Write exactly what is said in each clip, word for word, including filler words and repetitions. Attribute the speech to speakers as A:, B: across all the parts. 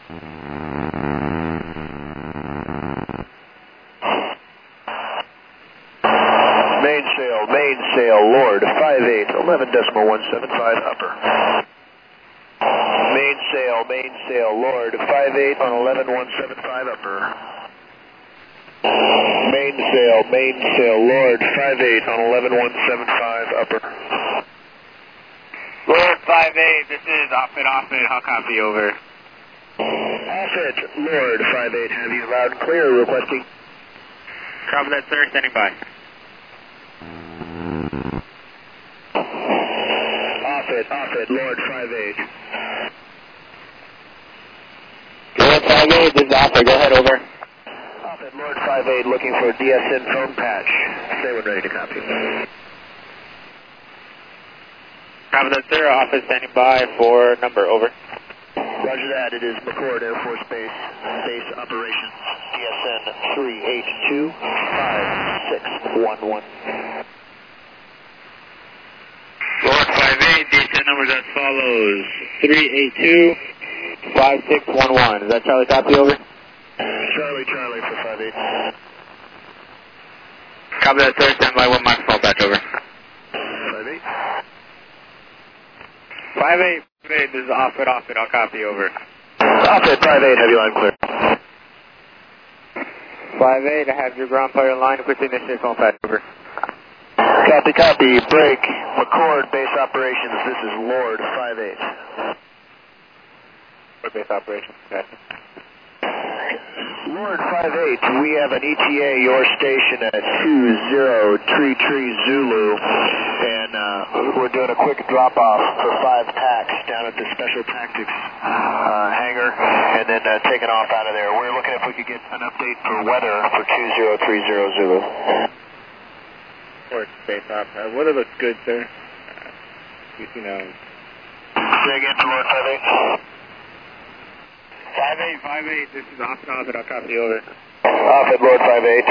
A: Mainsail, mainsail, Lord, five eight, eleven decimal one seven five upper. Mainsail, mainsail, Lord, five eight on eleven one seven five upper. Mainsail, mainsail, Lord, five eight on eleven one seven five upper.
B: Lord, five eight, this is Offit, Offit, how copy, over?
A: Offit, Lord, five eight, have you loud and clear, requesting.
B: Copy that, sir, standing by.
A: Offit, Offit, Lord, five eight.
B: Lord, five eight, this is Offit, go ahead, over.
A: Offit, Lord, five eight, looking for D S N phone patch. Stay when ready to copy.
B: Copy that, sir, Offit, standing by for number, over.
A: Roger that, it is McCord Air Force Base, Base Operations, D S N three eight two five six one one.
B: Lord, five eight, D S N numbers as follows, three eight two five six one one. Is that Charlie copy, over?
A: Charlie, Charlie for five eight.
B: Copy that, sir, stand by one microphone patch, over.
A: five eight.
B: five eight, this is Offit, Offit, I'll copy, over.
A: Offit, five eight, have you line clear.
B: five eight, I have your ground player line, quickly initiate phone patch, over.
A: Copy, copy, break, McCord Base Operations, this is Lord, five eight.
B: Lord Base Operations, okay.
A: Lord, five eight, we have an E T A, your station at two zero Tree Tree Zulu, and uh, we're doing a quick drop-off for five packs down at the Special Tactics uh, hangar, and then uh, taking off out of there. We're looking if we could get an update for weather for two zero three zero Zulu.
B: Lord Base Op, uh, weather looks good, sir. Uh, you know.
A: Say again to Lord five eight.
B: five eight, five eight, this is Offit, Offit, I'll copy, over.
A: Offit, Lord five eight.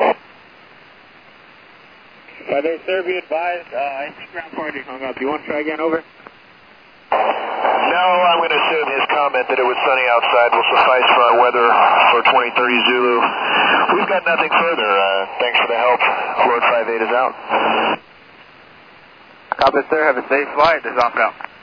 B: five eight, sir, be advised, uh, I think ground party hung up. You want to try again, over?
A: No, I'm going to assume his comment that it was sunny outside will suffice for our weather for twenty thirty Zulu. We've got nothing further. Uh, thanks for the help. Lord five eight is out.
B: Copy, sir, have a safe flight. This is Offit out.